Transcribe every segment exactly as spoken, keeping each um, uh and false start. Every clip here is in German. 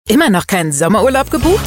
Immer noch keinen Sommerurlaub gebucht?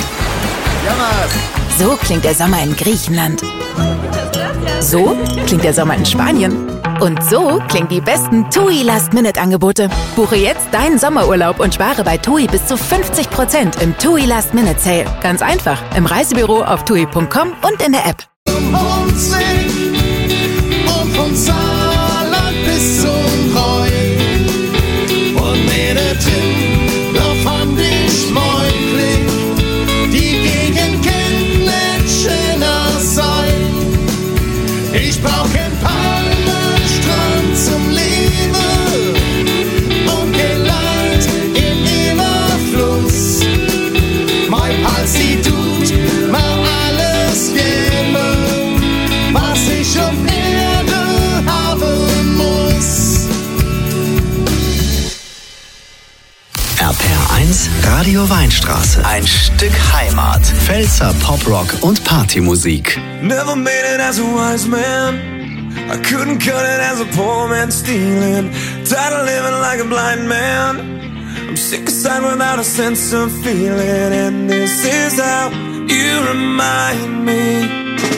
So klingt der Sommer in Griechenland. So klingt der Sommer in Spanien. Und so klingen die besten TUI Last-Minute-Angebote. Buche jetzt deinen Sommerurlaub und spare bei TUI bis zu fünfzig Prozent im TUI Last-Minute-Sale. Ganz einfach, im Reisebüro auf tui punkt com und in der App. Und sing und von Saarland bis zum Rhein und Mähne drin, da fand ich Mäugling, die Gegend kennt nicht schöner sein. Ich brauch kein Palmenstrand zum Leben und kein Land im Überfluss. Mein Hals, sie tut mal alles gerne, was ich auf Erde haben muss. R P R eins Radio Weinstraße. Ein Stück Heimat. Pfälzer Poprock und Partymusik. Never made it as a wise man. I couldn't cut it as a poor man stealing. Tired of living like a blind man. I'm sick aside without a sense of feeling. And this is how you remind me.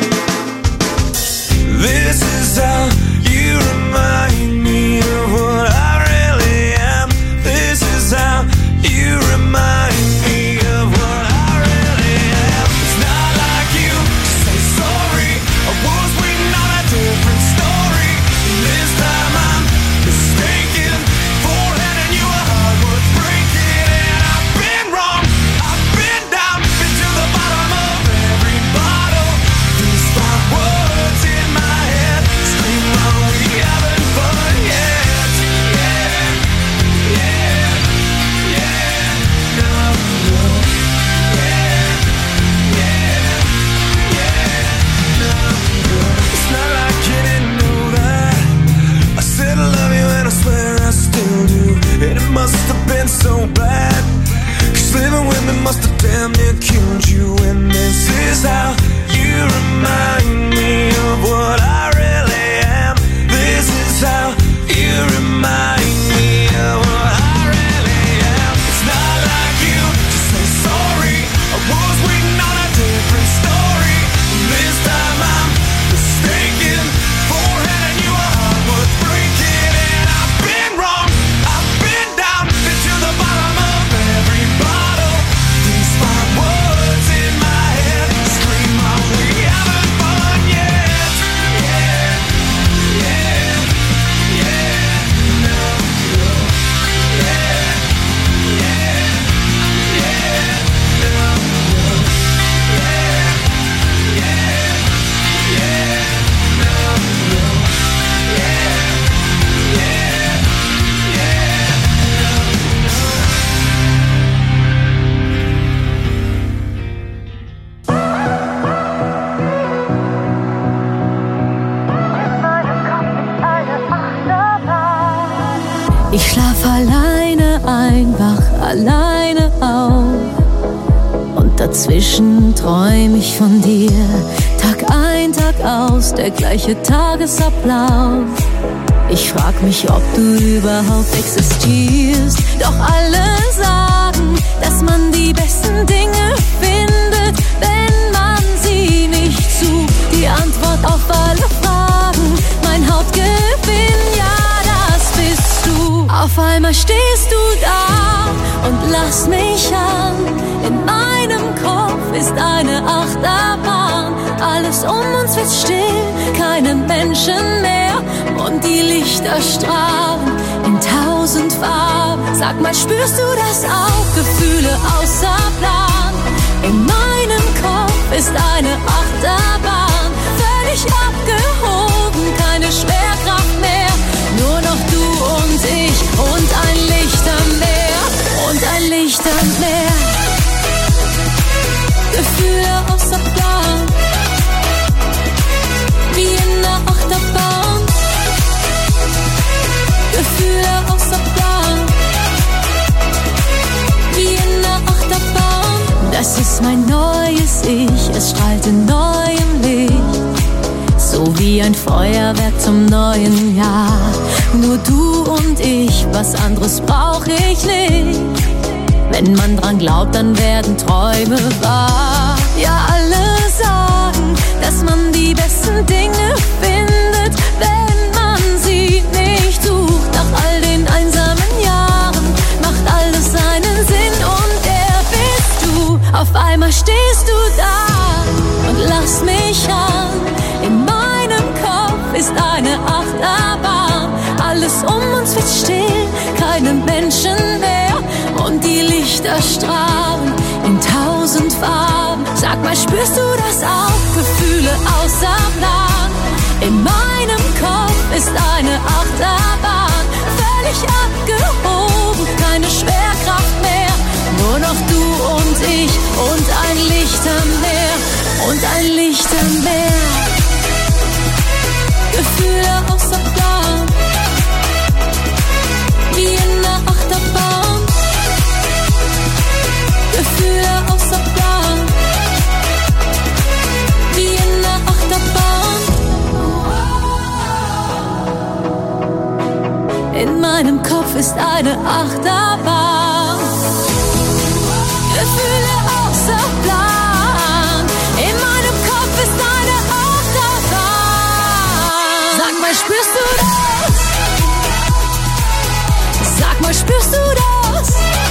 This is how you remind me of what I really am. This is how you remind me of what I really am. It's not like you to say sorry. I was waiting on a different story. This time I'm mistaken for handing you a heart worth breaking. And I've been wrong, I've been down, been to the bottom of every bottle. These five words in my head scream, oh, we haven't fun yet. Yeah, yeah, yeah, no, no. Yeah, yeah, yeah, no, no. It's not like you didn't know that I said I love you and I swear I still do. And it must have been so bad, 'cause living with me must have damn near killed you. And this is how you remind me of what I really am. This is how you remind me of what I really am. It's not like you to say sorry. I was waiting on a different story. This time I'm mistaken for handing you a heart worth breaking. And I've been wrong, I've been down, been to the bottom of every bottle. These five words in my head scream out, we haven't fun yet. Yeah, yeah, yeah, no, no. Yeah, yeah, yeah, no, no. Yeah, yeah, yeah, no, no. Yeah, yeah, yeah, Ich schlaf alleine ein, wach alleine auf. Und dazwischen träum ich von dir. Tag ein, Tag aus, der gleiche Tagesablauf. Ich frag mich, ob du überhaupt existierst. Doch alle sagen, dass man die besten Dinge findet, wenn man sie nicht sucht. Die Antwort auf alle Fragen, mein Hauptgewinn, ja, das bist du. Auf einmal stehst du da und lass mich an. In meinem Kopf ist eine Achterbahn. Alles um uns wird still, keine Menschen mehr. Und die Lichter strahlen in tausend Farben. Sag mal, spürst du das auch? Gefühle außer Plan. In meinem Kopf ist eine Achterbahn. Völlig abgehoben, keine Schwerkraft mehr. Nur noch du und ich und ein Licht am Meer. Und ein Licht am Meer. Gefühle außer Plan. Wie in der Achterbahn. Gefühle außer Plan. Wie in der Achterbahn. Das ist mein neues Ich, es strahlt in neuem Licht. So wie ein Feuerwerk zum neuen Jahr. Nur du und ich, was anderes brauch ich nicht. Wenn man dran glaubt, dann werden Träume wahr. Ja, alle sagen, dass man die besten Dinge findet, wenn man sie nicht sucht. Nach all den einsamen Jahren macht alles seinen Sinn und der bist du. Auf einmal stehst du da und lachst mich an. In meinem Kopf ist eine Achterbahn. Alles um uns wird still, keine Menschen mehr. Und die Lichter strahlen in tausend Farben. Sag mal, spürst du das auch? Gefühle außer Plan. In meinem Kopf ist eine Achterbahn. Völlig abgehoben, keine Schwerkraft mehr. Nur noch du und ich und ein Licht am Meer. Und ein Licht am Meer. Gefühle außer Plan. Wie in der Achterbahn. Gefühle außer Plan. Wie in der Achterbahn. In meinem Kopf ist eine Achterbahn. Gefühle außer Plan. In meinem Kopf ist eine Achterbahn. Sag mal, spürst du das? Sag mal, spürst du das?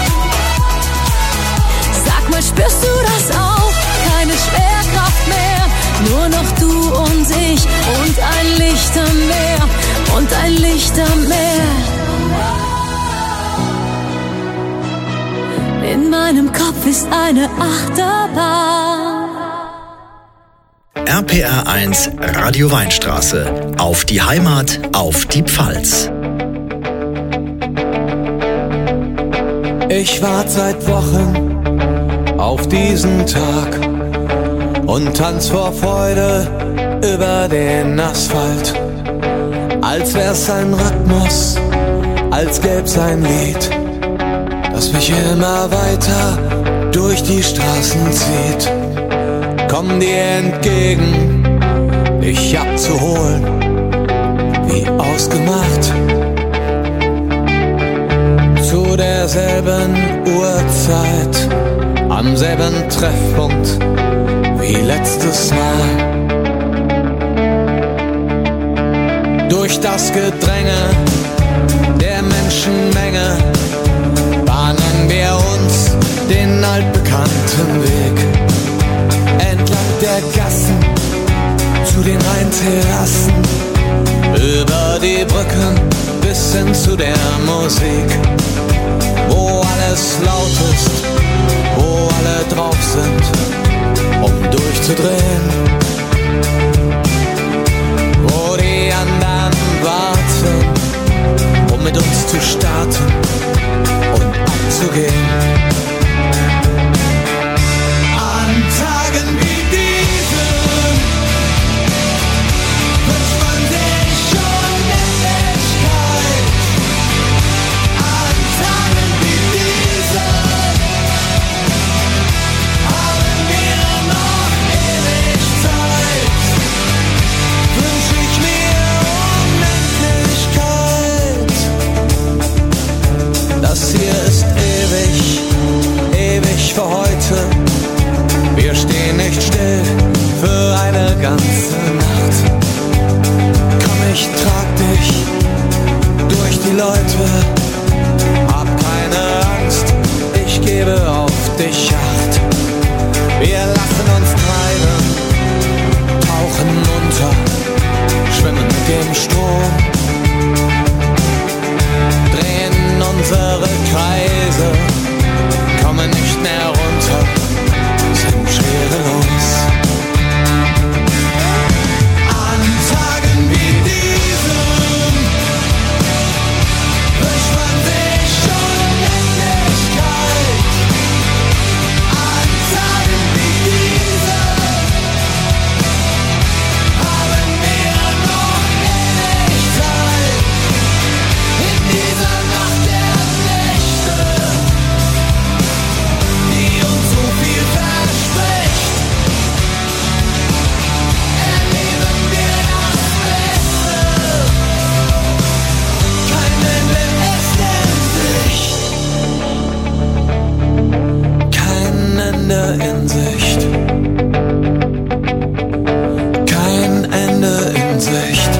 Sag mal, spürst du das auch? Keine Schwerkraft mehr, nur noch du und ich und ein Licht am Meer und ein Licht am Meer. In meinem Kopf ist eine Achterbahn. R P R eins Radio Weinstraße. Auf die Heimat, auf die Pfalz. Ich wart seit Wochen auf diesen Tag und tanz vor Freude über den Asphalt. Als wär's ein Rhythmus, als gäb's ein Lied, das mich immer weiter durch die Straßen zieht. Komm dir entgegen, dich abzuholen, wie ausgemacht. Zu derselben Uhrzeit, am selben Treffpunkt wie letztes Mal. Durch das Gedränge der Menschenmenge bahnen wir uns den altbekannten Weg. Entlang der Gassen zu den Rheinterrassen, über die Brücken bis hin zu der Musik, wo alles laut ist, wo alle drauf sind, um durchzudrehen, wo die anderen warten, um mit uns zu starten und abzugehen. An Tagen wie diesen wünscht man sich schon Endlichkeit. An Tagen wie diesen haben wir noch ewig Zeit. Wünsch ich mir Unendlichkeit. Das hier ist ewig, ewig für heute. Wir stehen nicht still für eine ganze Nacht. Komm, ich trag dich durch die Leute. Hab keine Angst, ich gebe auf dich Acht. Wir lassen uns treiben, tauchen unter, schwimmen mit dem Strom, drehen unsere Kreise, kommen nicht mehr runter, sind schwerelos. Ende in Sicht. Kein Ende in Sicht.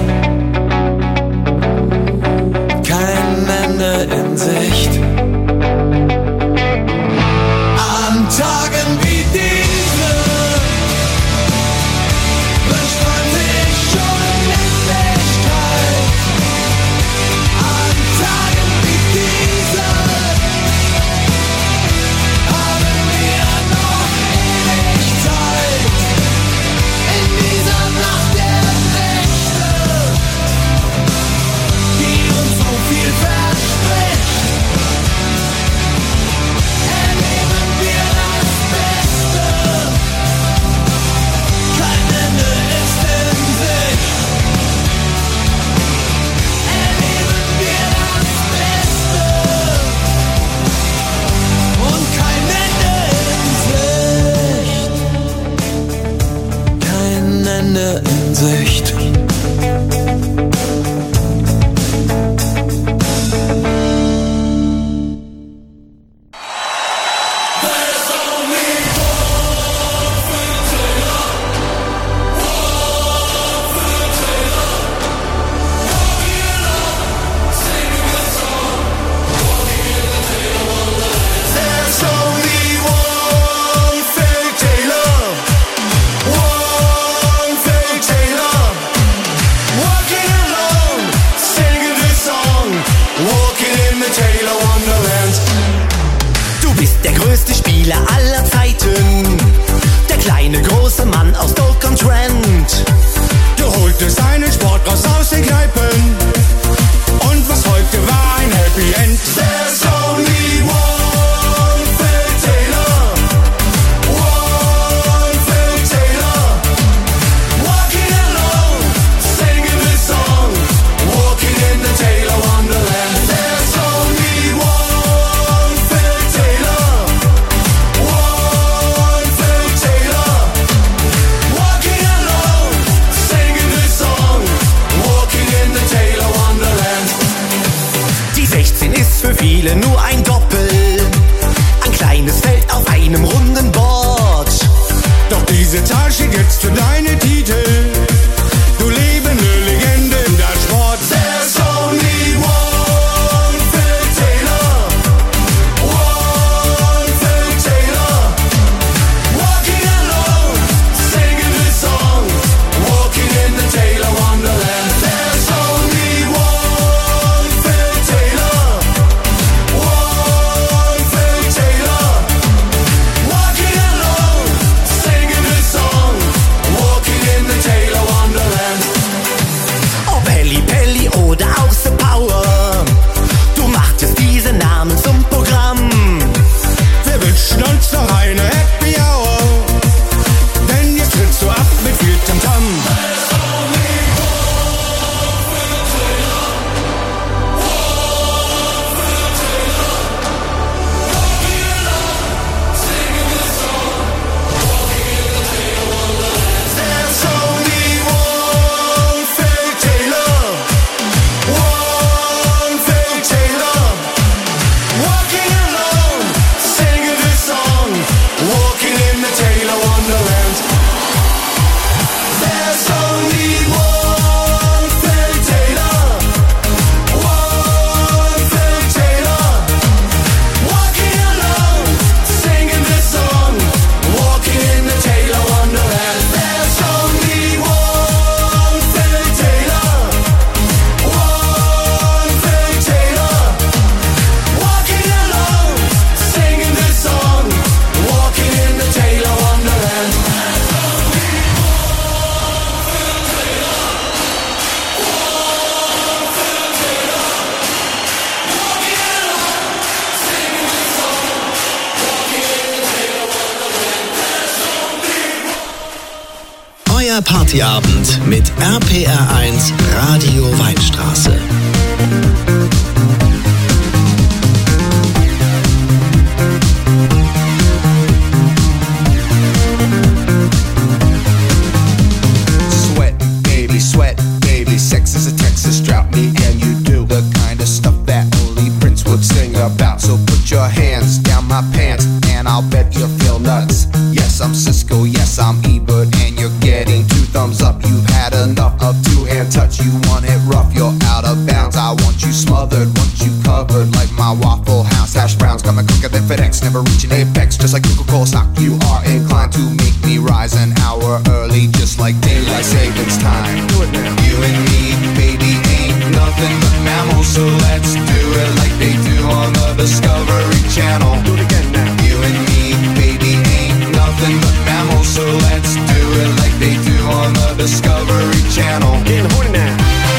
Kein Ende in Sicht. An Tagen wie diese wünscht man sich schon Endlichkeit. An Tagen wie diese haben wir noch ewig Zeit. In dieser Nacht der Nächte, die uns so viel verspricht, erleben wir das Beste. Kein Ende ist in Sicht. Erleben wir das Beste. Und kein Ende in Sicht. Kein Ende in Sicht. There's only one Fairy Taylor, one Fairy Taylor, walking alone, singing this song, walking in the Taylor Wonderland. Du bist der größte Spieler aller Zeiten, der kleine große Mann aus Stoke-on-Trent. Du holtest einen Sport raus aus den Kneipen. Und was folgte war ein Happy End. There's only one Fairy Taylor, one Fairy Taylor, walking alone, singing this song, walking in the Taylor Wonderland. There's only one Fairy Taylor, one Fairy Taylor, walking alone, singing this song, walking in the Taylor Wonderland. Die sechzehn ist für viele nur ein Doppel, ein kleines Feld auf einem runden Board. Doch diese Zahl steht jetzt für deine Titel. Du lebende Legende im Dartsport. There's only one Fairy Taylor, one Fairy Taylor, walking alone, singing this song, walking in the Taylor Wonderland. There's only one Fairy Taylor, one Fairy Taylor, walking alone, singing this song, walking in the Taylor Wonderland. Ob Pelli Pelli oder auch The Power, du machtest diese Namen zum Programm. Wir wünschen uns noch eine Happy Hour, denn jetzt trittst du ab mit viel Tamtam. There's only one Fairy Taylor, one Fairy Taylor, walking alone, singing this song, walking in the Taylor Wonderland. There's only one Fairy Taylor, one Fairy Taylor, walking alone, singing this song, walking in the Taylor Wonderland. There's only one Fairy Taylor, one Fairy Taylor, walking alone, singing this song, walking in the Taylor Wonderland. Euer Partyabend mit R P R eins Radio Weinstraße. Sweat, baby, sweat, baby. Sex is a Texas drought. Me and you do the kind of stuff that only Prince would sing about. So put your hands down my pants, and I'll bet you're feel nuts. Yes, I'm Cisco, yes, I'm Ebert, and you're getting two thumbs up. You've had enough of two-hand touch. You want it rough, you're out of bounds. I want you smothered, want you covered like my Waffle House hash browns. Coming quicker than FedEx, never reaching apex. Just like Coca-Cola stock, you are inclined to make me rise an hour early, just like daylight savings time. Do it now. You and me, baby, ain't nothing but mammals, so let's do it like they do on the Discovery Channel. Do it again now. You and me, baby, ain't nothing but mammals, so let's do it like they do on the Discovery Channel. Getting horny now.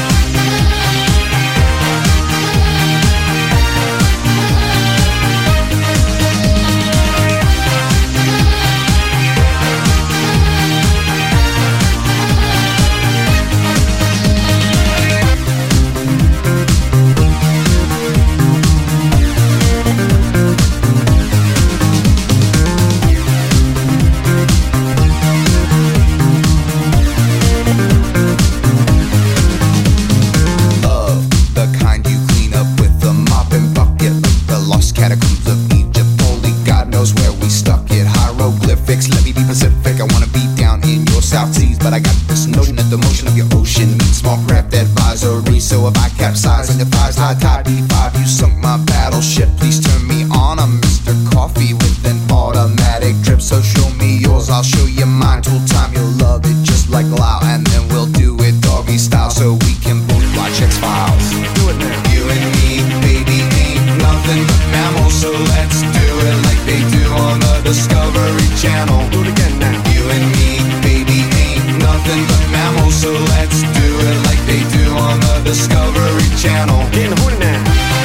Catacombs of Egypt, only God knows where we stuck it. Hieroglyphics, let me be Pacific. I wanna be down in your South Seas, but I got this notion that the motion of your ocean means small craft advisory. So if I capsize on your thighs, high tide B five, you sunk my battleship. Please turn me on. I'm Mister Coffee with an automatic drip. So show me yours, I'll show you mine. Tool time, you'll love it just like Lao, and then we'll do it doggy style, so we can both watch X-Files. Do it now. You and me, baby, ain't nothing but mammals, so let's do it like they do on the Discovery Channel. Do it again now. You and me, baby, ain't nothing but mammals, so let's do it like they do on the Discovery Channel. Getting horny now.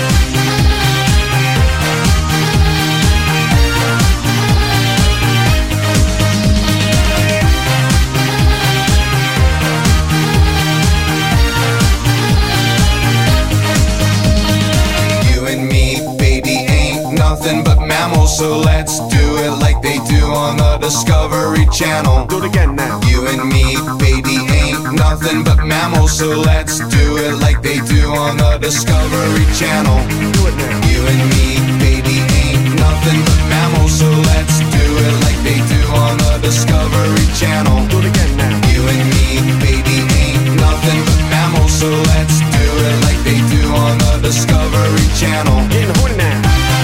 Nothing but mammals, so let's do it like they do on the Discovery Channel. Do it again now. You and me, baby, ain't nothing but mammals, so let's do it like they do on the Discovery Channel. Do it now. You and me, baby, ain't nothing but mammals, so let's do it like they do on the Discovery Channel. Do it again now. You and me, baby, ain't nothing but mammals, so let's do it like they do on the Discovery Channel. Getting horny now.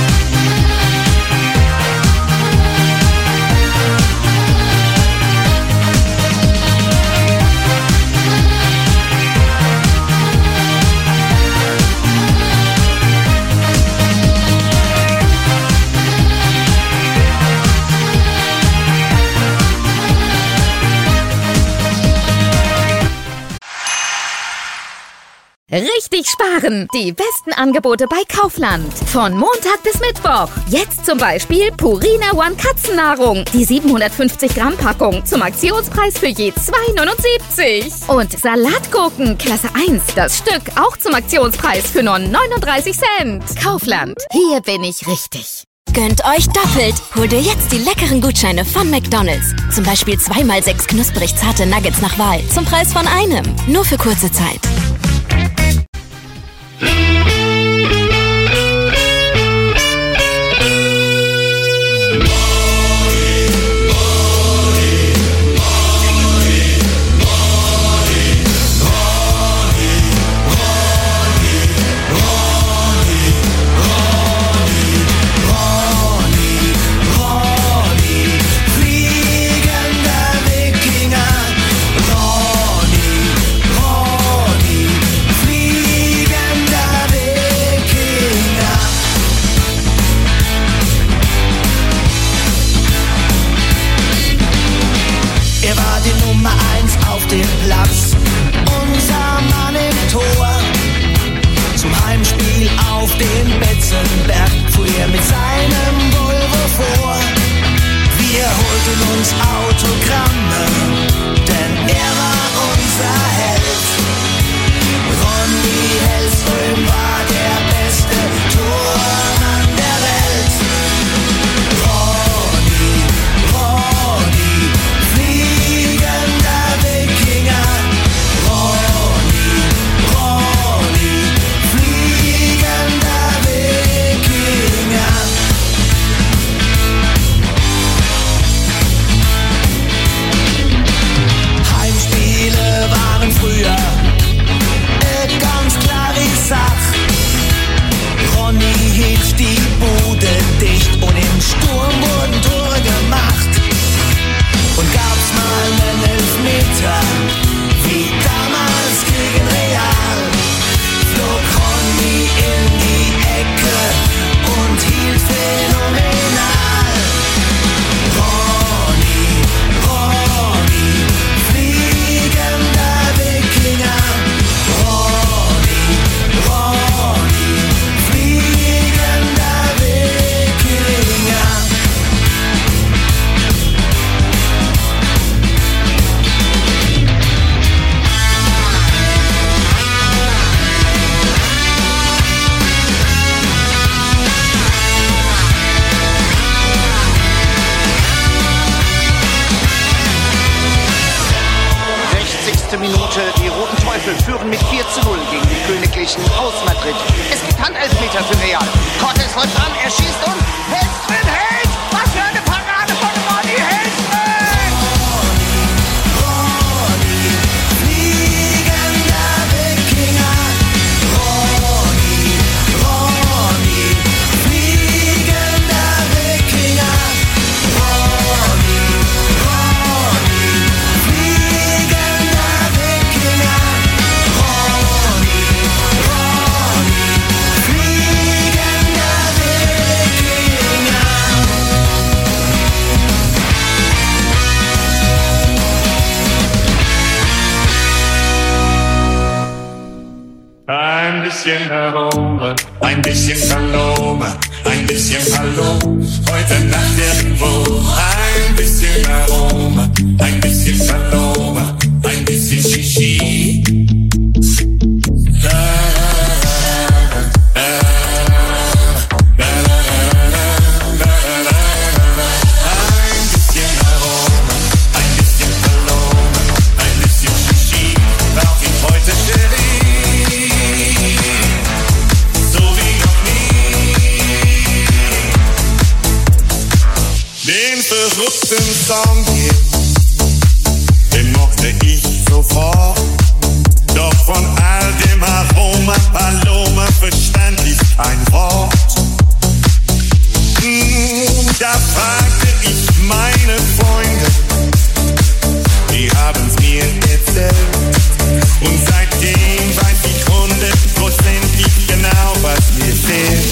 Richtig sparen! Die besten Angebote bei Kaufland. Von Montag bis Mittwoch. Jetzt zum Beispiel Purina One Katzennahrung. Die siebenhundertfünfzig Gramm Packung zum Aktionspreis für je zwei neunundsiebzig. Und Salatgurken Klasse eins. Das Stück auch zum Aktionspreis für nur neununddreißig Cent. Kaufland. Hier bin ich richtig. Gönnt euch doppelt. Hol dir jetzt die leckeren Gutscheine von McDonald's. Zum Beispiel zwei mal sechs knusprig zarte Nuggets nach Wahl. Zum Preis von einem. Nur für kurze Zeit. Teufel führen mit vier zu null gegen die Königlichen aus Madrid. Es gibt Handelfmeter für Real. Cortés läuft an, er schießt und hält drin, hält! Was für eine Parade von Ronny, hält drin! Ronny, fliegender Wikinger. Ronny, Ronny, fliegender Wikinger. Ronny, Ronny, fliegender Wikinger. Ronny, Ronny, fliegender Wikinger. Ein bisschen Aroma, ein bisschen Paloma, ein bisschen Hallo, heute Nacht irgendwo. Ein bisschen Aroma, ein bisschen Paloma, ein bisschen Shishi. Da, da, da, da, da. Ein bisschen Aroma, ein bisschen Paloma, ein bisschen Shishi. Brauch ich heute Sherry. Den verrückten Song hier, den mochte ich sofort. Doch von all dem Aroma Paloma verstand ich kein Wort. Hm, da fragte ich meine Freunde, die haben's mir erzählt. Und seitdem weiß ich hundertprozentig genau, was mir fehlt.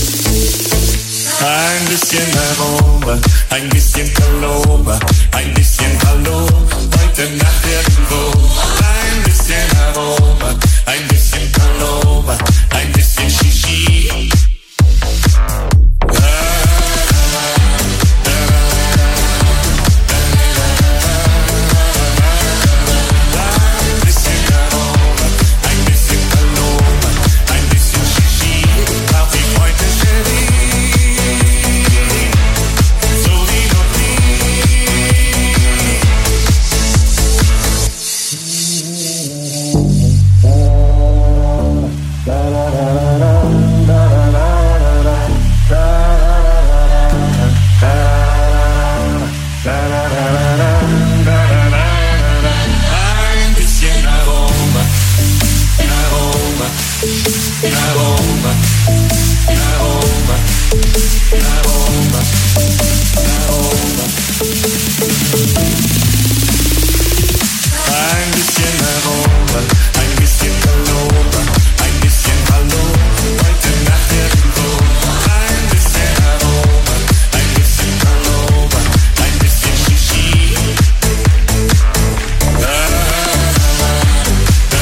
Ein bisschen Aroma, ein bisschen Paloma, ein bisschen Hallo, heute Nacht irgendwo. Ein bisschen Aroma, ein bisschen Paloma, ein bisschen Shishi. Ein bisschen Aroma, ein bisschen Paloma, ein bisschen Shishi. Brauch ich heute Sherry. Ein bisschen Aroma, Aroma, Aroma, Aroma, Aroma, Aroma. Ein bisschen Aroma, ein bisschen Paloma, ein bisschen Hallo, heute Nacht irgendwo. Ein bisschen Aroma, ein bisschen Paloma, ein bisschen Shishi. Da, da, da,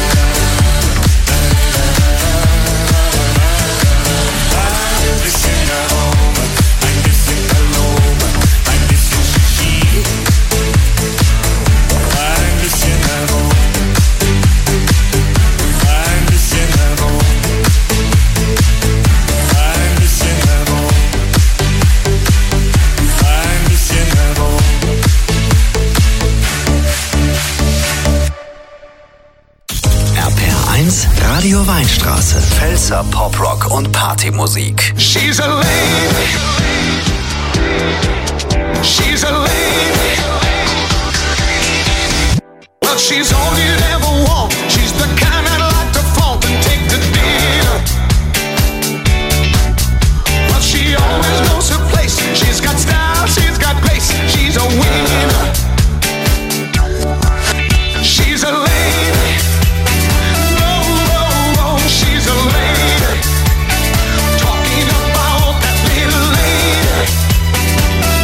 ein bisschen Aroma, ein bisschen Paloma, ein bisschen Shishi. Ein bisschen Aroma, ein bisschen Aroma, ein bisschen Aroma, ein bisschen Aroma. R P R eins Radio Weinstraße. Pfälzer Poprock und Partymusik. She's a lady. She's a lady. But she's all you'd ever want. She's the kind I'd like to fault and take the deal. But she always knows her place. She's got style, she's got grace. She's a winner. She's a lady. Oh, oh, oh, she's a lady. Talking about that little lady.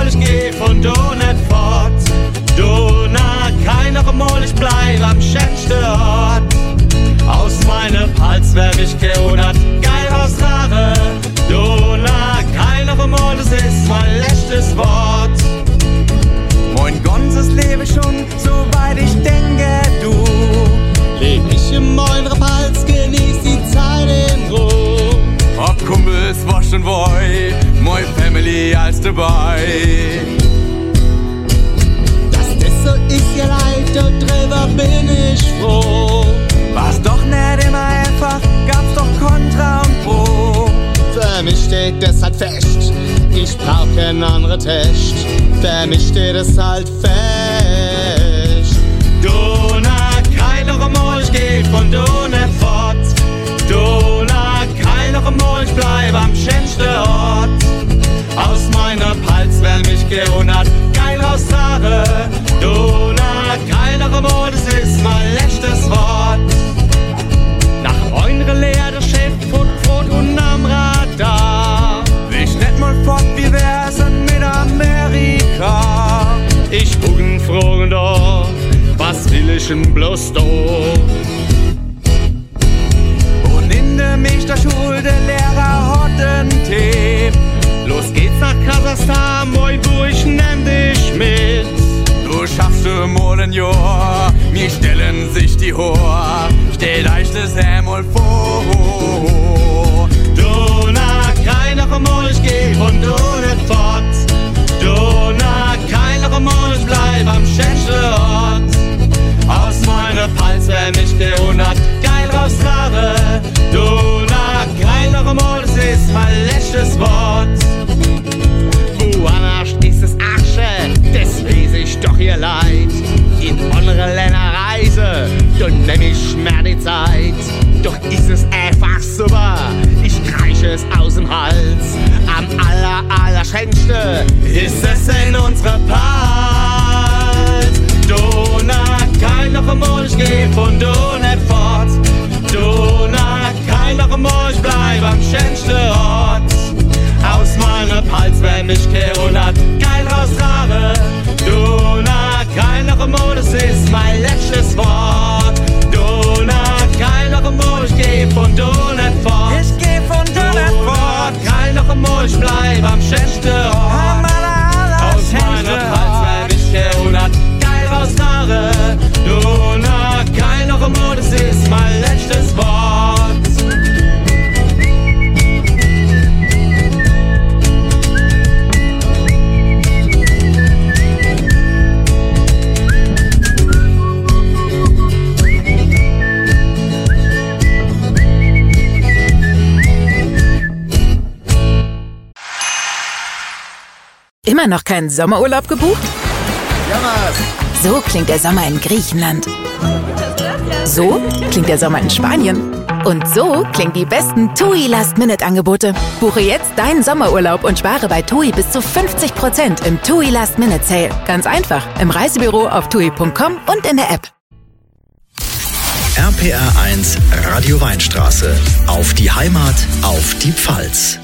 ich geh von do net fort. Do na, kein noch einmal, ich bleib am schönsten Ort. Aus meinem Hals wär mich gehundert, geil aus Rare. Do na, kein noch einmal, das ist mein letztes Wort. Mein ganzes Leben schon, soweit ich denke, du. Leb ich in meinem Hals, genieß die Zeit in Ruhe. Ob Kumpels, was schon woi, mein Family als dabei. Dass das so ist, ja leid, und drüber bin ich froh. War's doch nicht immer einfach, gab's doch Kontra und Pro. Für mich steht das halt fest, ich brauch kein andere Test. Für mich steht es halt fest. Dona, kein noch einmal, ich geh von Dona fort. Dona, kein noch einmal, ich bleib am schönsten Ort. Aus meiner Hals wär mich gehundert, geil aus Rare. Dona, kein noch einmal, das ist mein letztes Wort. Nach eure leere Schiff, Foot, Foot und am Radar. Ich net mal fort, wie wär's denn mit Amerika? Ich bugen fragen da, was will ich denn bloß da? Und in der mich der Schule, der Lehrer hat den Tipp. Los geht's nach Kasachstan, moi bu, ich nenn dich mit. Du schaffst du mal ein Jahr, mir stellen sich die Hoher, stell euch das einmal vor. Dona, kein noch einmal, ich geh von do net fort. Dona, kein noch einmal, ich bleib am schönsten Ort. Aus meiner Hals wär mich gehundert, geil raus Rare. Dona, kein noch einmal, das ist mein letztes Wort. Woanders ist es Asche, das weiß ich doch ihr leid. In andere Länder reise, dann nehm ich mehr die Zeit. Doch ist es einfach super, ich kreische es aus dem Hals. Am aller, aller schönste ist es in unserer Part. Dona, kein noch einmal, ich geh von do net fort. Dona, kein noch einmal, ich bleib am schönsten Ort. Aus meiner Hals wär mich gehundert, geil raus Rare. Dona, kein noch einmal, das ist mein letztes Wort. Dona, kein noch einmal, ich geh von do net fort. Ich geh von do net fort. Kein noch einmal, ich bleib am schönsten Ort. Aus meiner Hals wär mich gehundert, geil raus Rare. Dona, kein noch einmal, das ist mein letztes Wort. Immer noch keinen Sommerurlaub gebucht? So klingt der Sommer in Griechenland. So klingt der Sommer in Spanien. Und so klingen die besten TUI Last-Minute-Angebote. Buche jetzt deinen Sommerurlaub und spare bei TUI bis zu fünfzig Prozent im TUI Last-Minute-Sale. Ganz einfach, im Reisebüro auf tui punkt com und in der App. R P R eins Radio Weinstraße. Auf die Heimat, auf die Pfalz.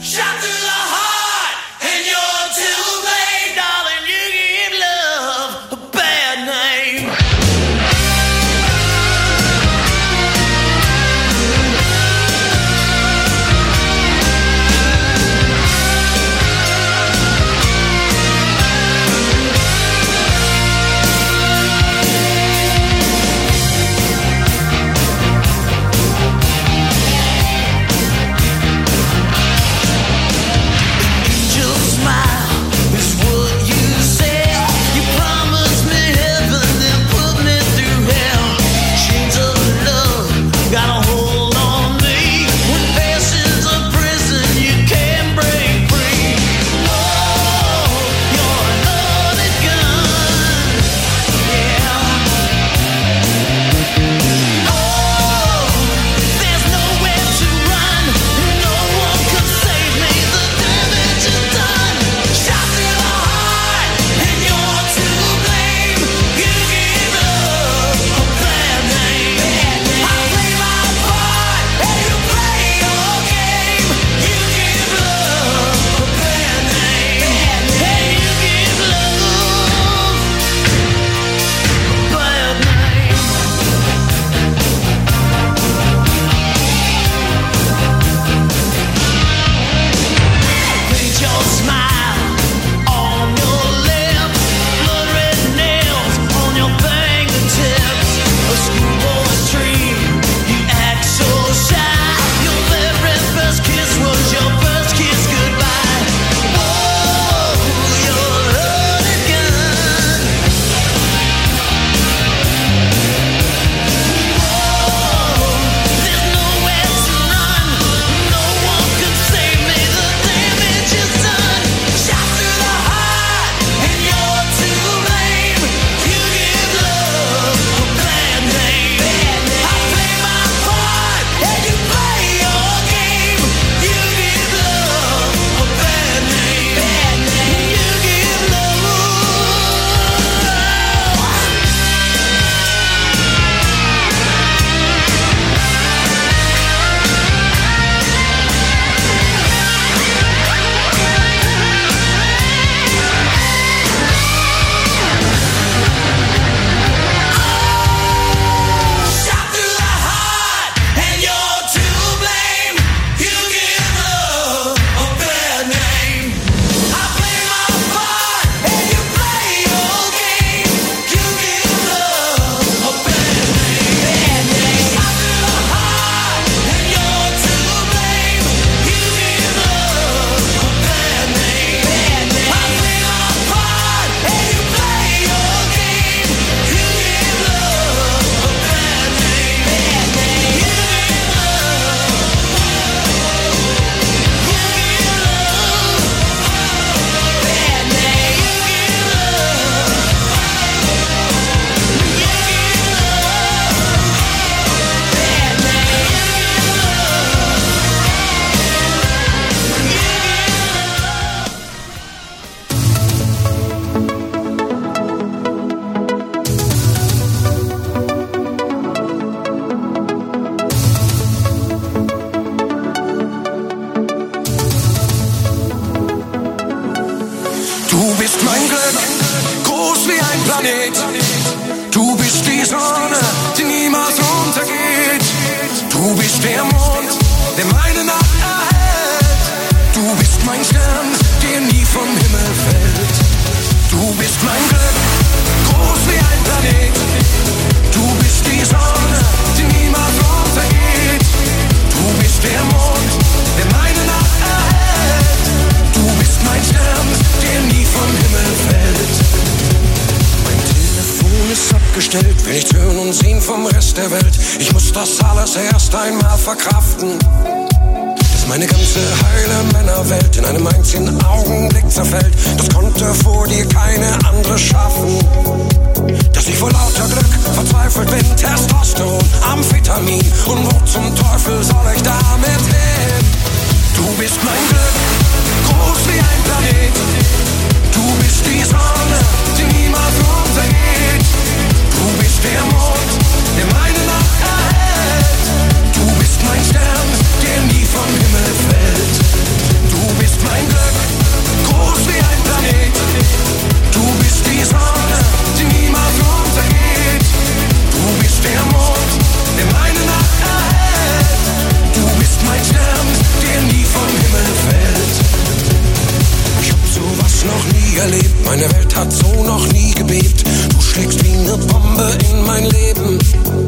gestellt, will nichts hören und sehen vom Rest der Welt. Ich muss das alles erst einmal verkraften, dass meine ganze heile Männerwelt in einem einzigen Augenblick zerfällt. Das konnte vor dir keine andere schaffen. Dass ich vor lauter Glück verzweifelt bin, Testosteron, Amphetamin. Und wo zum Teufel soll ich damit hin? Du bist mein Glück, groß wie ein Planet. Du bist die Sonne, die niemals untergeht. Du bist der Mond, der meine Nacht erhält. Du bist mein Stern, der nie vom Himmel fällt. Du bist mein Glück, groß wie ein Planet. Du bist die Sonne, die niemals untergeht. Du bist der Mond, der meine Nacht erhält. Du bist mein Stern, der nie vom Himmel fällt. Ich hab sowas noch nie erlebt, meine Welt hat so noch nie gebebt. Du schlägst wie eine Bombe in mein Leben.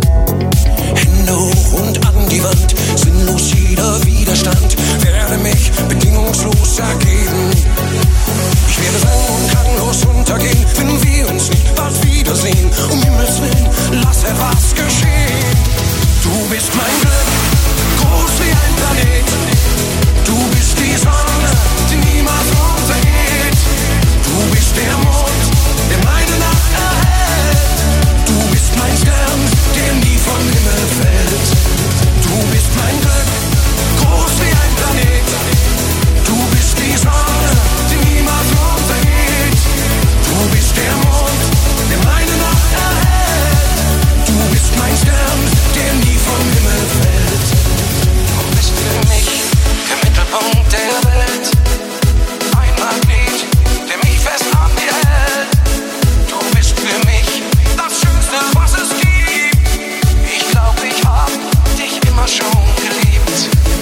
Hände hoch und an die Wand, sinnlos jeder Widerstand, werde mich bedingungslos ergeben. Ich werde sang- und klanglos untergehen, wenn wir uns nicht bald wiedersehen. Um Himmels Willen, lass etwas geschehen. Du bist mein Glück, groß wie ein Planet. Du bist die Sonne, die niemals untergeht. Du bist der Mond, der meine Nacht erhält. Du bist mein Stern, der nie vom Himmel fällt. Du bist mein Glück, groß wie ein Planet. Du bist die Sonne, die niemals untergeht. Du bist der Mond, der meine Nacht erhält. Du bist mein Stern, der nie vom Himmel fällt. Du bist für mich der Mittelpunkt der Welt. Ein Magnet, der mich fest an dir hält. Du bist für mich das Schönste, was es gibt. Ich glaub, ich hab dich immer schon geliebt.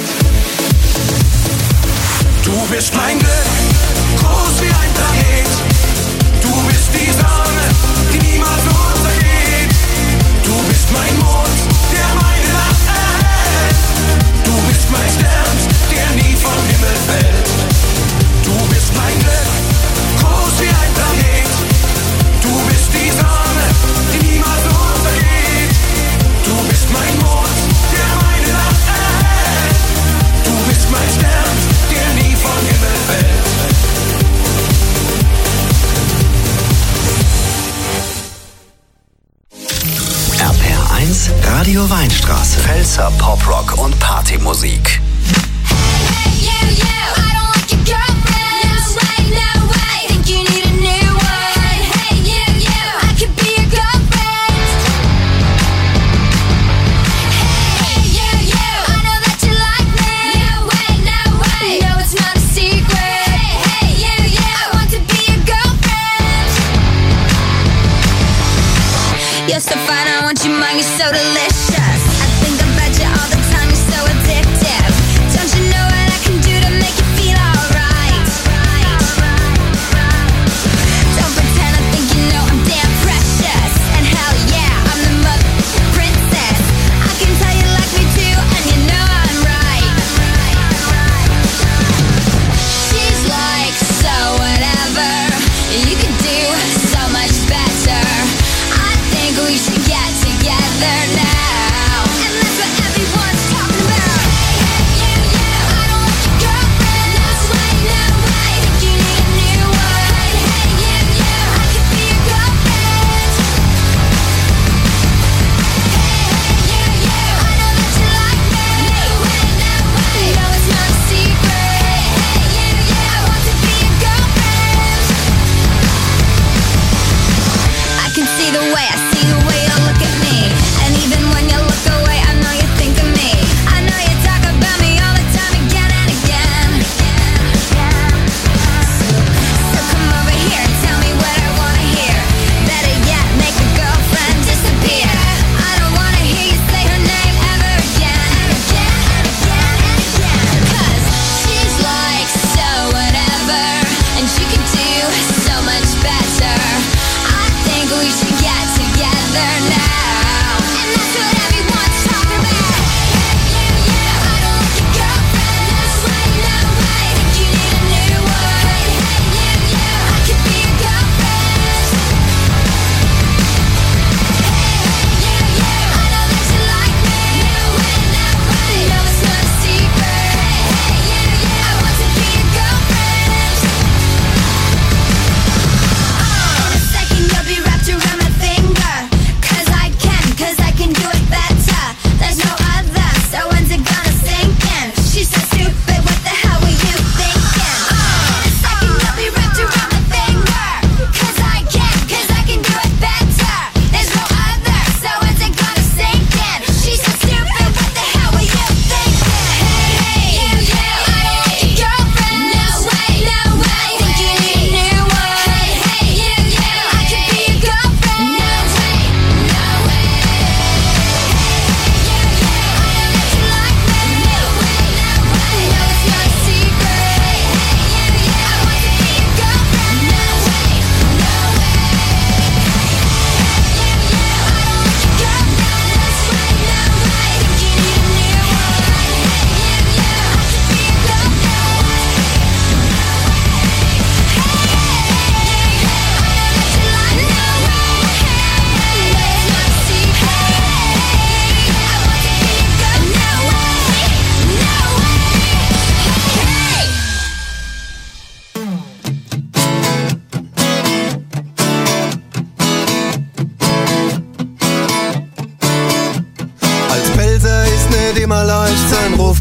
Du bist mein Glück, groß wie ein Planet. Du bist die Sonne, die niemals untergeht. Du bist mein Mond, der meine Nacht erhält. Du bist mein Stern, der nie vom Himmel fällt. Du bist mein Glück, groß wie ein Planet. Du bist die Sonne, die niemals untergeht. Du bist mein Mond, der meine Nacht erhält. Du bist mein Stern, der nie vom Himmel fällt. R P R eins Radio Weinstraße. Pfälzer Poprock und Partymusik. You're so fine, I want you mine, you're so delicious. I think about you all the time, you're so addictive. Don't you know what I can do to make you feel alright? Don't pretend I think you know I'm damn precious. And hell yeah, I'm the mother princess. I can tell you like me too, and you know I'm right. She's like, so whatever, you could do so much better. We should get together now.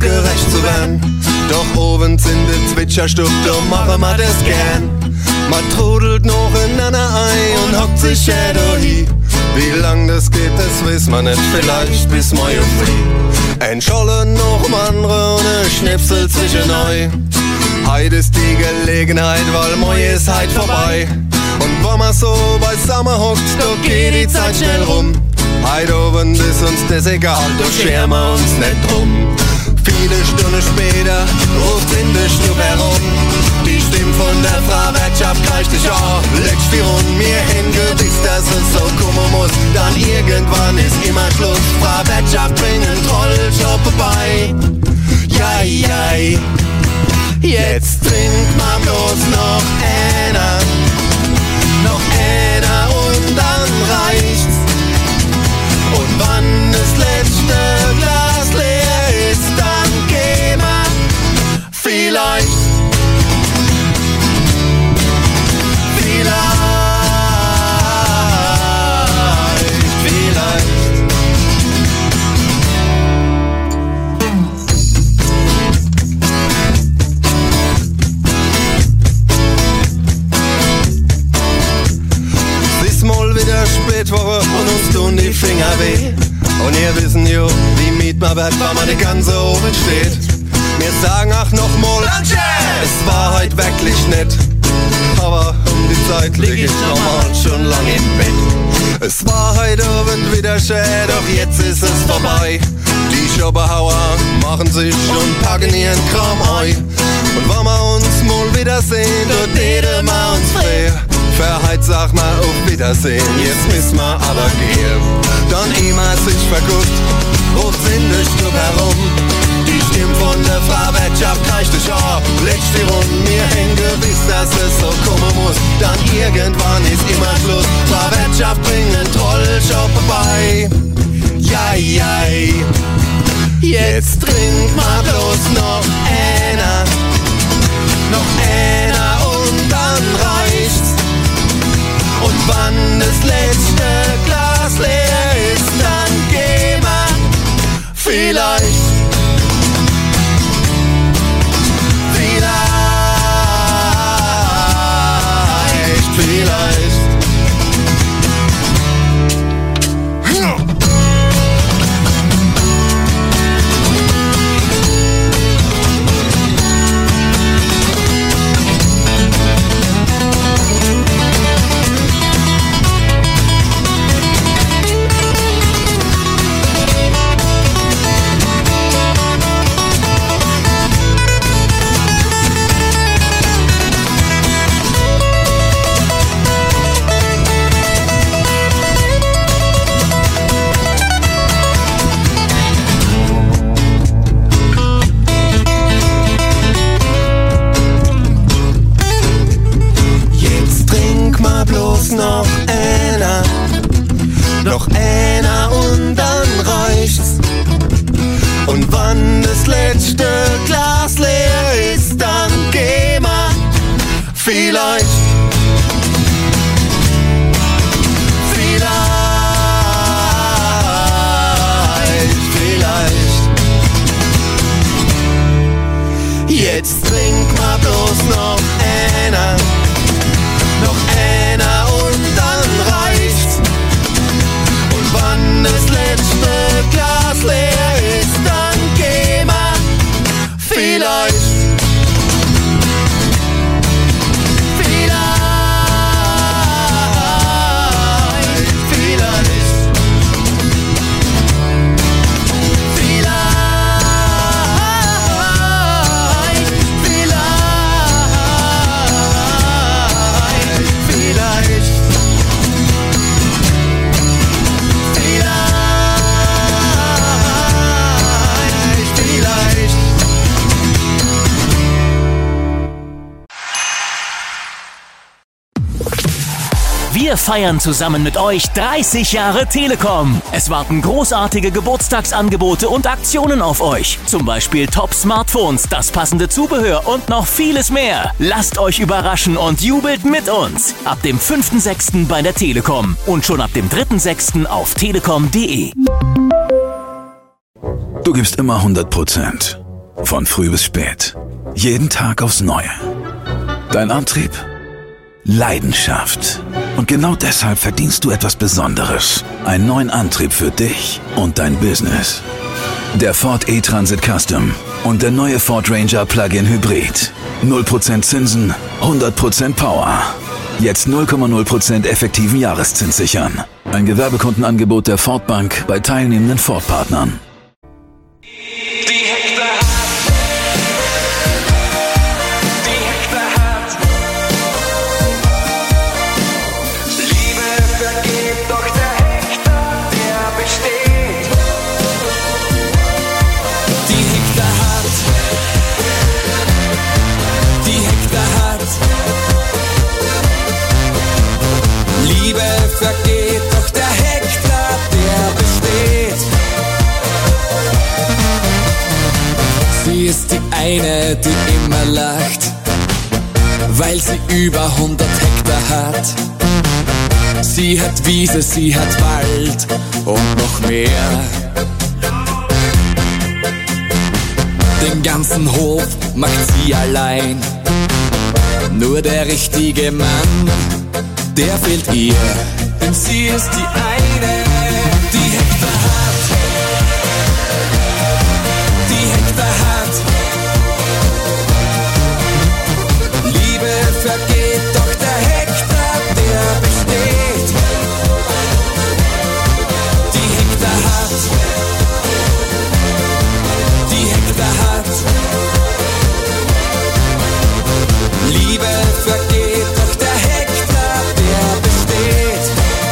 gerecht zu werden. Doch abends in der Zwitscherstube, da machen wir das gern. Man trudelt noch ineinander ein und hockt sich ja dahin. Wie lang das geht, das weiß man nicht, vielleicht bis morgen früh. Ein Schollen noch um andere und ein Schnipsel zwischen euch. Heute ist die Gelegenheit, weil morgen ist heute vorbei. Und wenn man so beisammen hockt, da geht die Zeit schnell rum. Heute Abend ist uns das egal, da scheren wir uns nicht drum. Viele Stunden später ruft in der Stube herum. Die Stimme von der Frau Wirtschaft kreischt dich an. Legst die Runde mir hin, gewiss, dass es so kommen muss. Dann irgendwann ist immer Schluss. Frau Wirtschaft bringt einen Trollshop vorbei. Ja, ja, jetzt trinkt man bloß noch einer. Noch einer und dann reicht's. Und wann das letzte Glas leer ist, dann gehen wir vielleicht, vielleicht, vielleicht. Es ist mal wieder Spätwoche und uns tun die Finger weh. Und ihr wissen jo, wie miet man wird, wenn man die ganze oben steht. Wir sagen ach nochmal, es war heute wirklich nett. Aber um die Zeit lieg ich normal schon lang im Bett. Es war heute Abend wieder schön, doch jetzt ist es vorbei. Die Schopenhauer machen sich und packen ihren Kram ein. Und wenn wir uns mal wiedersehen, dort reden wir uns frei. Für heute sag mal auf Wiedersehen, jetzt müssen wir aber gehen. Dann immer sich verguckt, ruft in der Stube herum. Die Stimme von der Frau Wirtschaft kreischt dich ab. Legst die Runde mir hin, gewiss, dass es so kommen muss. Dann irgendwann ist immer Schluss. Frau Wirtschaft bringt einen Trollshop vorbei. Ja, ja, jetzt trinkt man bloß noch einer. Noch einer und dann reicht's. Und wann das letzte Glas leer ist, dann gehen wir vielleicht, vielleicht, vielleicht. Noch einer, noch einer und dann reicht's. Und wann das letzte Glas leer ist, dann gehen wir vielleicht, vielleicht, vielleicht. Jetzt trink mal bloß noch einer. Noch einer und dann reicht's. Und wann das letzte Glas leer ist, dann gehen wir vielleicht, vielleicht, vielleicht, vielleicht, vielleicht. Wir feiern zusammen mit euch dreißig Jahre Telekom. Es warten großartige Geburtstagsangebote und Aktionen auf euch. Zum Beispiel Top-Smartphones, das passende Zubehör und noch vieles mehr. Lasst euch überraschen und jubelt mit uns. Ab dem fünften sechsten bei der Telekom und schon ab dem dritten sechsten auf telekom punkt de. Du gibst immer hundert Prozent. Von früh bis spät. Jeden Tag aufs Neue. Dein Antrieb? Leidenschaft. Und genau deshalb verdienst du etwas Besonderes. Einen neuen Antrieb für dich und dein Business. Der Ford E-Transit Custom und der neue Ford Ranger Plug-in Hybrid. null Prozent Zinsen, hundert Prozent Power. Jetzt null Komma null Prozent effektiven Jahreszins sichern. Ein Gewerbekundenangebot der Ford Bank bei teilnehmenden Ford-Partnern. Vergeht, doch der Hektar, der besteht. Sie ist die eine, die immer lacht, weil sie über hundert Hektar hat. Sie hat Wiese, sie hat Wald und noch mehr. Den ganzen Hof macht sie allein. Nur der richtige Mann, der fehlt ihr. Denn sie ist die eine, die Hektar hat. Die Hektar hat. Liebe vergeht, doch der Hektar, der besteht. Die Hektar hat. Die Hektar hat. Liebe vergeht, doch der Hektar, der besteht.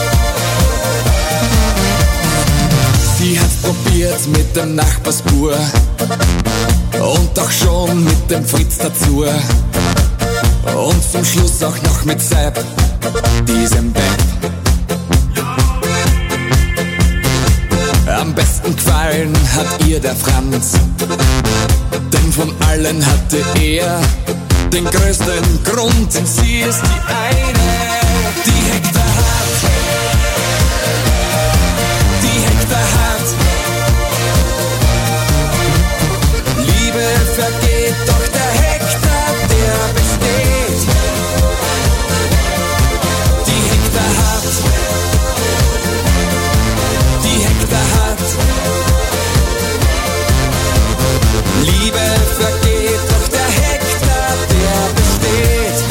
Sie hat probiert mit dem Nachbarsbur und auch schon mit dem Fritz dazu und zum Schluss auch noch mit Sepp, diesem Bepp. Am besten gefallen hat ihr der Franz, denn von allen hatte er den größten Grund, denn sie ist die eine, die Hektar hat. Die Hektar hat. Liebe vergeht, doch der Hektar, der besteht. Die Hektar hat. Die Hektar hat. Liebe vergeht, doch der Hektar, der besteht.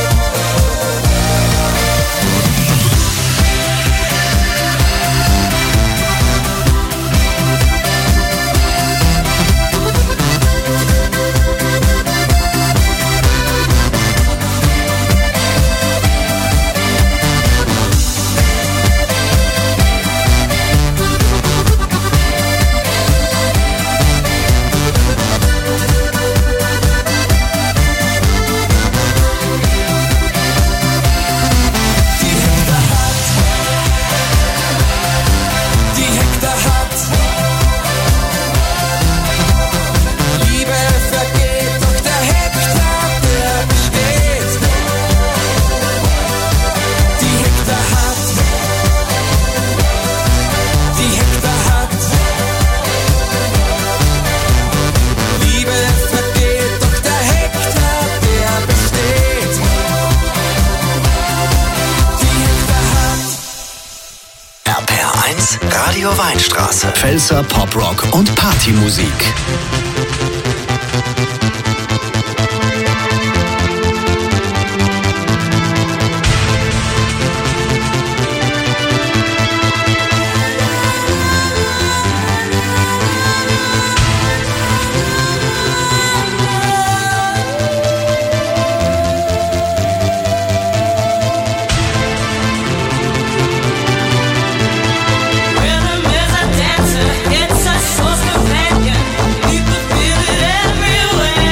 Radio Weinstraße. Pfälzer Poprock und Partymusik. Rhythm is a dancer, it's a source companion. People feel it everywhere.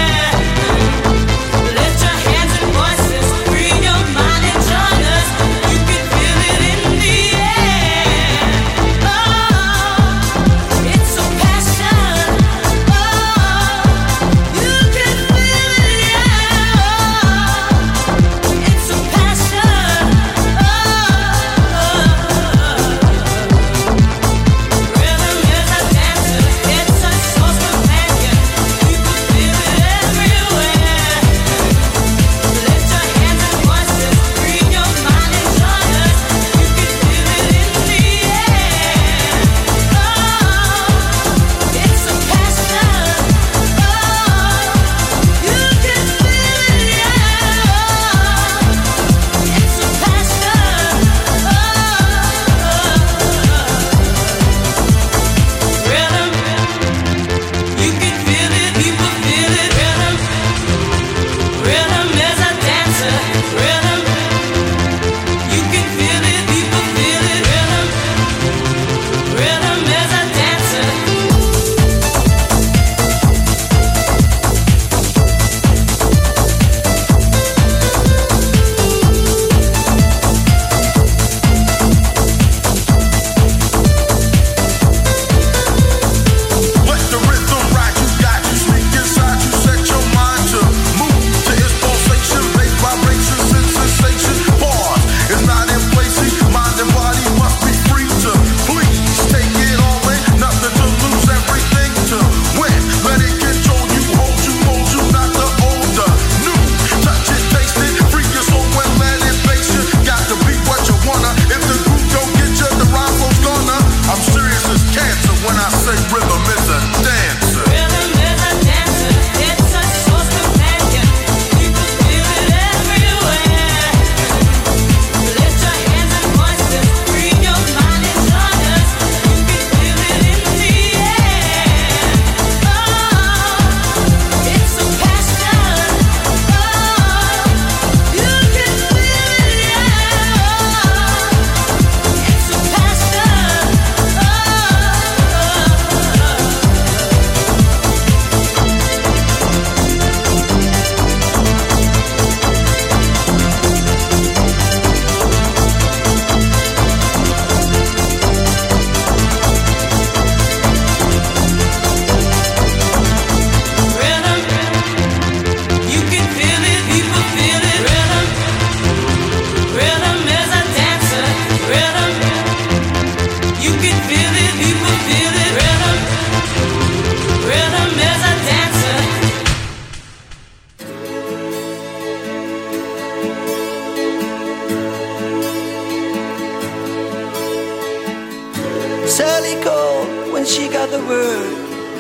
Sally called when she got the word.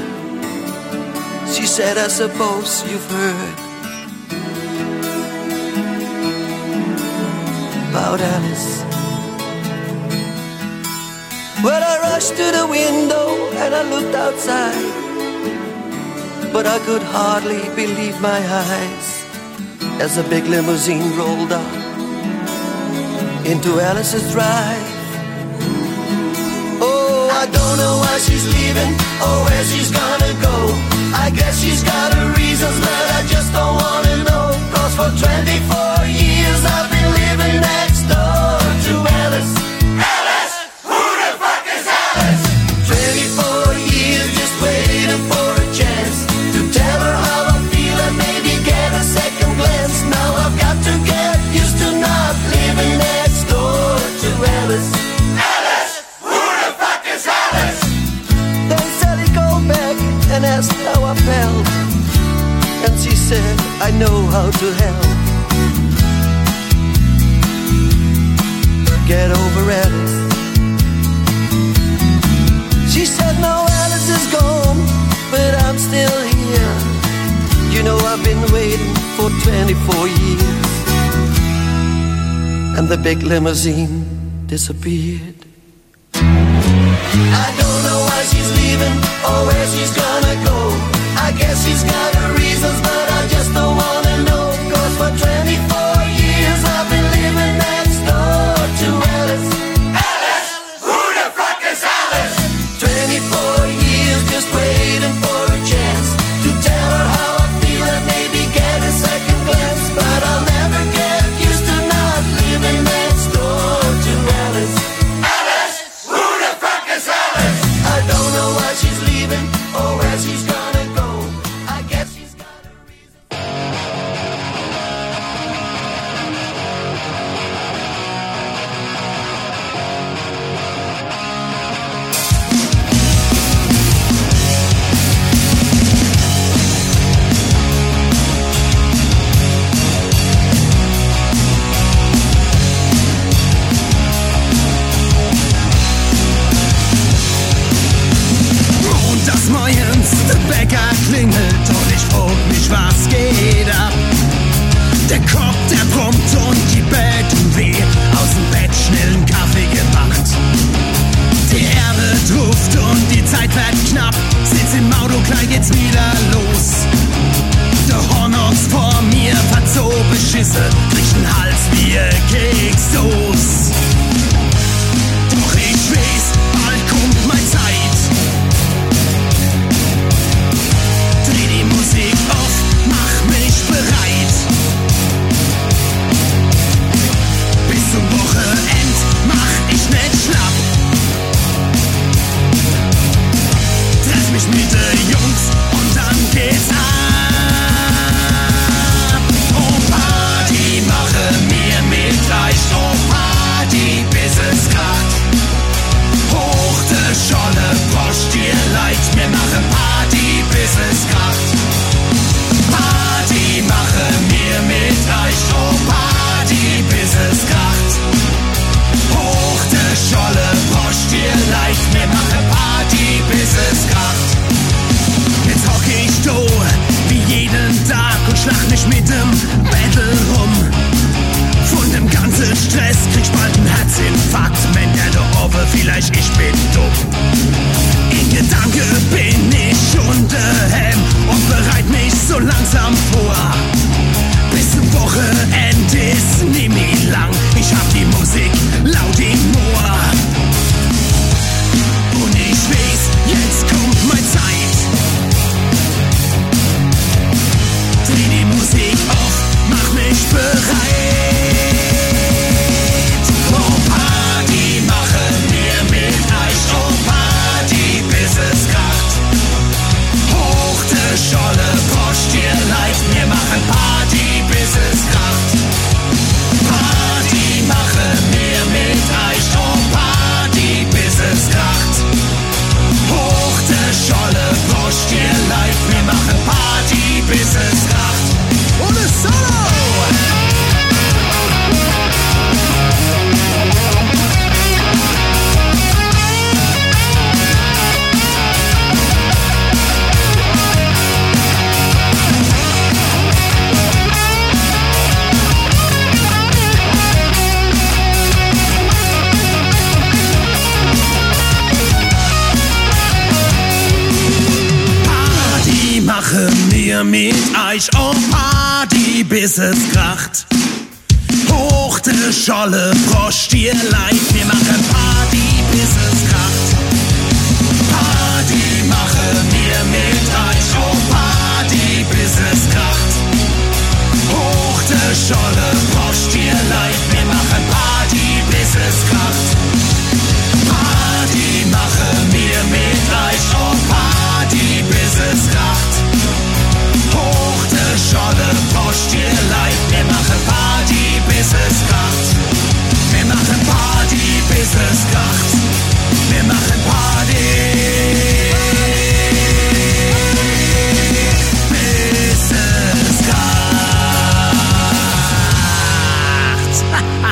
She said, I suppose you've heard about Alice. Well, I rushed to the window and I looked outside, but I could hardly believe my eyes as a big limousine rolled up into Alice's drive. Oh, I don't know why she's leaving or where she's gonna go. I guess she's got her reasons, but I just don't wanna know. Cause for twenty-four years I've been living next door to Alice. Alice! Who the fuck is Alice? twenty-four years just waiting for a chance to tell her how I feel and maybe get a second glance. Now I've got to get used to not living next door to Alice. Alice! Who the fuck is Alice? Then Sally called back and asked how I felt, and she said, I know how to help. Get over Alice. She said, no, Alice is gone, but I'm still here. You know I've been waiting for twenty-four years. And the big limousine disappeared. I don't know why she's leaving or where she's gonna go. I guess she's got her reasons, but I just don't wanna know. Cause for twenty-four years I've been living next door to Alice. Alice! Who the fuck is Alice? twenty-four years just waiting for a chance to tell her how I feel and maybe get a second glance. But I'll never get used to not living next door to Alice. Alice! Who the fuck is Alice? I don't know why she's leaving or where she's gonna go. I guess she's got a reason. Montags morgens, der Bäcker klingelt und ich frag mich, was geht ab. Der Kopf, der brummt und die Bett tut weh, aus dem Bett schnell einen Kaffee gemacht. Die Erde ruft und die Zeit wird knapp, sitz im Auto, gleich geht's wieder los. Der Hornochs vor mir hat so beschissen, kriegt den Hals wie ein Keksdose. Doch ich weiß, bald kommt meine Zeit. Dreh die Musik auf, mach mich bereit. Bis zum Wochenend mach ich nicht schlapp. Treff mich mit den Jungs und dann geht's ab. Oh Party, mache mir mit leicht. Oh Party, bis es kracht. Hoch de Scholle, Frosch, dir leid. Wir machen Party, bis es kracht. Party, mache mir mit leicht. Oh Party, bis es kracht. Hoch de Scholle, Frosch, dir leid. Wir machen Party, bis es kracht. Jetzt hock ich do, wie jeden Tag und schlag nicht mit dem Battle rum. Von dem ganzen Stress krieg ich bald einen Herzinfarkt, wenn der da oben vielleicht ich bin dumm. In Gedanke bin ich schon daheim und bereit mich so langsam vor. Bis zum Wochenende ist nie mehr lang, ich hab die Musik laut im Ohr. Und ich weiß, jetzt kommt meine Zeit. Dreh die Musik auf, mach mich bereit. Oh Party, mache mir mit Eich. Oh euch um Party, bis es kracht. Hoch die Scholle, Frosch, ihr Leid, wir machen Party, bis es kracht.